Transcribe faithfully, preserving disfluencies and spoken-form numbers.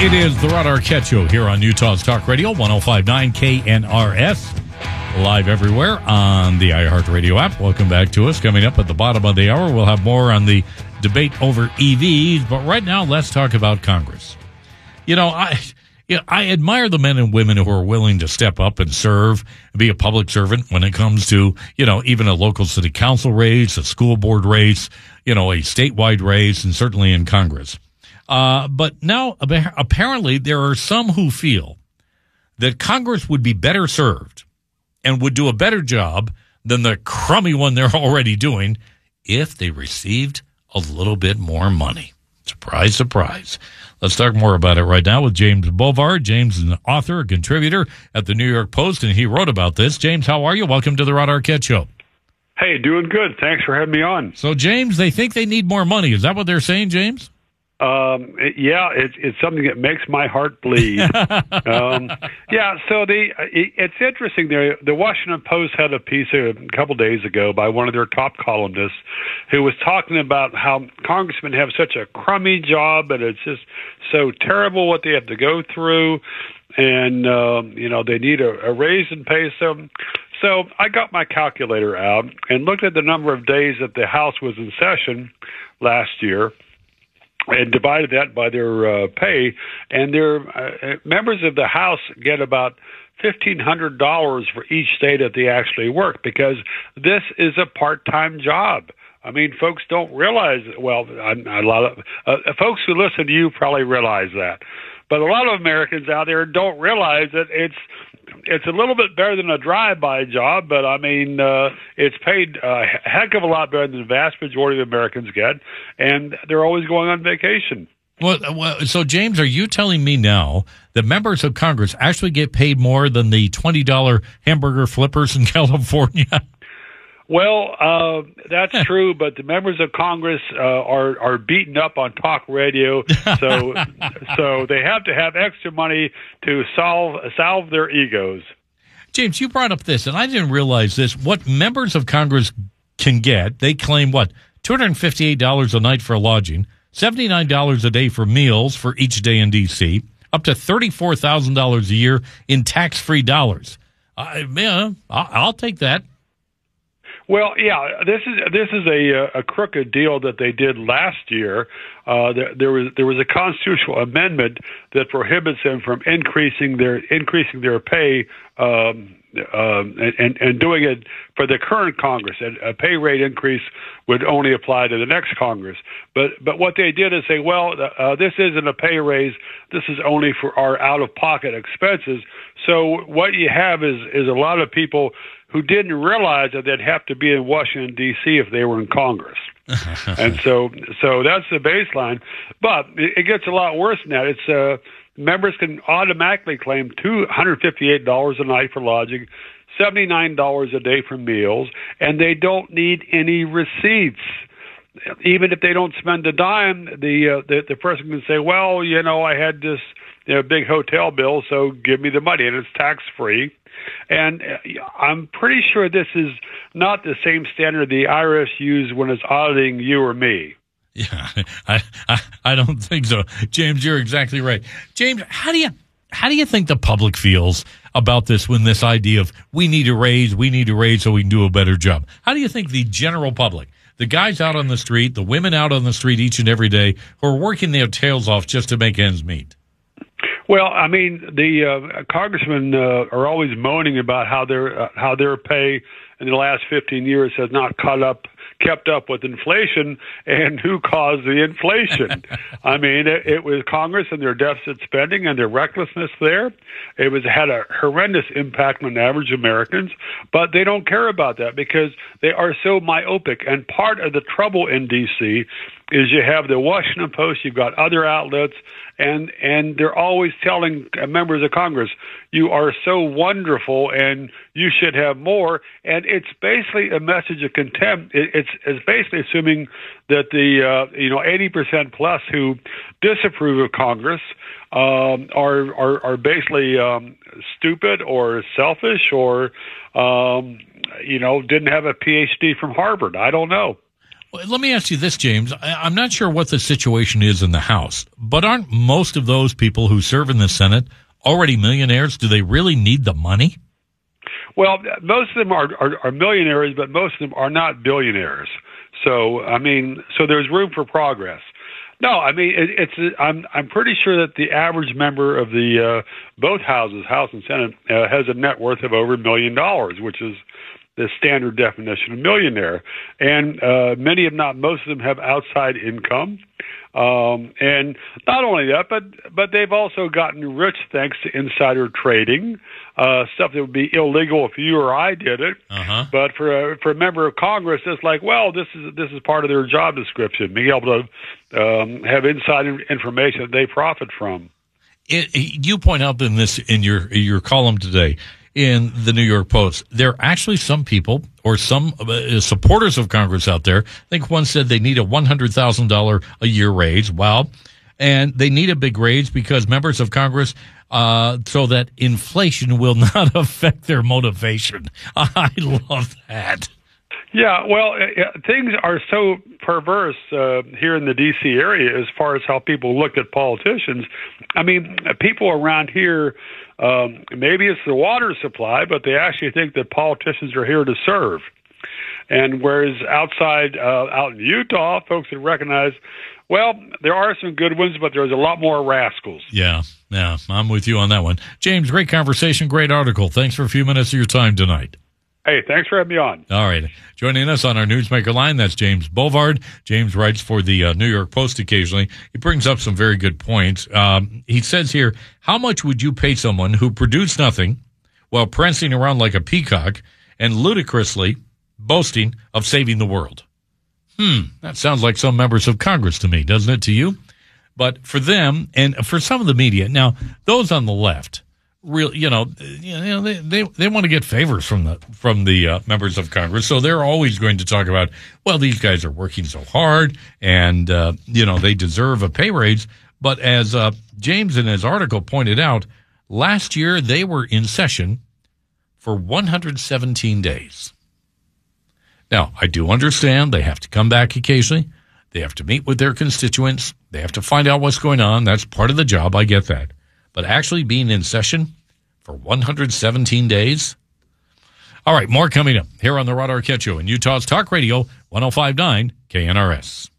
It is the Rod Arquette Show here on Utah's Talk Radio, one oh five point nine K N R S. Live everywhere on the iHeartRadio app. Welcome back to us. Coming up at the bottom of the hour, we'll have more on the debate over E Vs. But right now, let's talk about Congress. You know, I you know, I admire the men and women who are willing to step up and serve, and be a public servant when it comes to, you know, even a local city council race, a school board race, you know, a statewide race, and certainly in Congress. Uh, but now, apparently, there are some who feel that Congress would be better served and would do a better job than the crummy one they're already doing if they received a little bit more money. Surprise, surprise. Let's talk more about it right now with James Bovard. James is an author, a contributor at the New York Post, and he wrote about this. James, how are you? Welcome to the Rod Arquette Show. Hey, doing good. Thanks for having me on. So, James, they think they need more money. Is that what they're saying, James? Um, it, yeah, it's it's something that makes my heart bleed. um, yeah, so the it, it's interesting. The the Washington Post had a piece a couple days ago by one of their top columnists who was talking about how congressmen have such a crummy job and it's just so terrible what they have to go through, and um, you know they need a, a raise in pay. So, so I got my calculator out and looked at the number of days that the House was in session last year, and divided that by their uh, pay, and their uh, members of the House get about fifteen hundred dollars for each day that they actually work, because this is a part-time job. I mean, folks don't realize, well, a lot of uh, folks who listen to you probably realize that, but a lot of Americans out there don't realize that it's it's a little bit better than a drive-by job, but I mean, uh, it's paid a heck of a lot better than the vast majority of Americans get, and they're always going on vacation. Well, well, so James, are you telling me now that members of Congress actually get paid more than the twenty dollars hamburger flippers in California? Well, uh, that's true, but the members of Congress uh, are are beaten up on talk radio, so so they have to have extra money to solve salve their egos. James, you brought up this, and I didn't realize this. What members of Congress can get, they claim, what, two hundred fifty-eight dollars a night for lodging, seventy-nine dollars a day for meals for each day in D C, up to thirty-four thousand dollars a year in tax-free dollars. I, yeah, I'll, I'll take that. Well, yeah, this is this is a a crooked deal that they did last year. Uh, there, there was there was a constitutional amendment that prohibits them from increasing their increasing their pay um, um, and and doing it for the current Congress. A, a pay rate increase would only apply to the next Congress. But but what they did is say, well, uh, this isn't a pay raise. This is only for our out of pocket expenses. So what you have is is a lot of people who didn't realize that they'd have to be in Washington, D C if they were in Congress. And so so that's the baseline. But it, it gets a lot worse than that. It's uh, members can automatically claim two hundred fifty-eight dollars a night for lodging, seventy-nine dollars a day for meals, and they don't need any receipts. Even if they don't spend a dime, the, uh, the, the person can say, well, you know, I had this you know, big hotel bill, so give me the money, and it's tax-free. And I'm pretty sure this is not the same standard the I R S uses when it's auditing you or me. Yeah, I, I I don't think so, James. You're exactly right, James. How do you how do you think the public feels about this? When this idea of we need to raise, we need to raise so we can do a better job. How do you think the general public, the guys out on the street, the women out on the street each and every day, who are working their tails off just to make ends meet? Well, I mean, the uh, congressmen uh, are always moaning about how their uh, how their pay in the last fifteen years has not caught up, kept up with inflation, and who caused the inflation? I mean, it, it was Congress and their deficit spending and their recklessness there. It was had a horrendous impact on average Americans, but they don't care about that because they are so myopic. And part of the trouble in D C is you have the Washington Post, you've got other outlets, and and they're always telling members of Congress, you are so wonderful and you should have more. And it's basically a message of contempt. It, it's, it's basically assuming that the, uh, you know, eighty percent plus who disapprove of Congress um, are, are, are basically um, stupid or selfish or, um, you know, didn't have a P H D from Harvard. I don't know. Well, let me ask you this, James. I, I'm not sure what the situation is in the House, but aren't most of those people who serve in the Senate already millionaires? Do they really need the money? Well, most of them are, are, are millionaires, but most of them are not billionaires. So, I mean, so there's room for progress. No, I mean, it, it's. I'm. I'm pretty sure that the average member of the uh, both houses, House and Senate, uh, has a net worth of over a million dollars, which is the standard definition of millionaire. And uh, many, if not most of them, have outside income. Um, and not only that, but but they've also gotten rich thanks to insider trading, uh, stuff that would be illegal if you or I did it. Uh-huh. But for a, for a member of Congress, it's like, well, this is this is part of their job description, being able to um, have inside information that they profit from. It, you point out in this in your your column today in the New York Post, there are actually some people or some uh, supporters of Congress out there. I think one said they need a one hundred thousand dollars a year raise. Wow. And they need a big raise because members of Congress, uh, so that inflation will not affect their motivation. I love that. Yeah, well, uh, things are so perverse uh, here in the D C area as far as how people look at politicians. I mean, people around here, um, maybe it's the water supply, but they actually think that politicians are here to serve. And whereas outside, uh, out in Utah, folks would recognize, well, there are some good ones, but there's a lot more rascals. Yeah, yeah, I'm with you on that one. James, great conversation, great article. Thanks for a few minutes of your time tonight. Hey, thanks for having me on. All right. Joining us on our Newsmaker line, that's James Bovard. James writes for the uh, New York Post occasionally. He brings up some very good points. Um, he says here, how much would you pay someone who produced nothing while prancing around like a peacock and ludicrously boasting of saving the world? Hmm, that sounds like some members of Congress to me, doesn't it to you? But for them, and for some of the media, now, those on the left, real, you know, you know, they they, they want to get favors from the from the uh, members of Congress, so they're always going to talk about, well, these guys are working so hard, and uh, you know, they deserve a pay raise. But as uh, James in his article pointed out, last year they were in session for one hundred seventeen days. Now, I do understand they have to come back occasionally. They have to meet with their constituents. They have to find out what's going on. That's part of the job. I get that. But actually being in session for one hundred seventeen days? All right, more coming up here on the Rod Arquette Show in Utah's Talk Radio, one oh five point nine K N R S.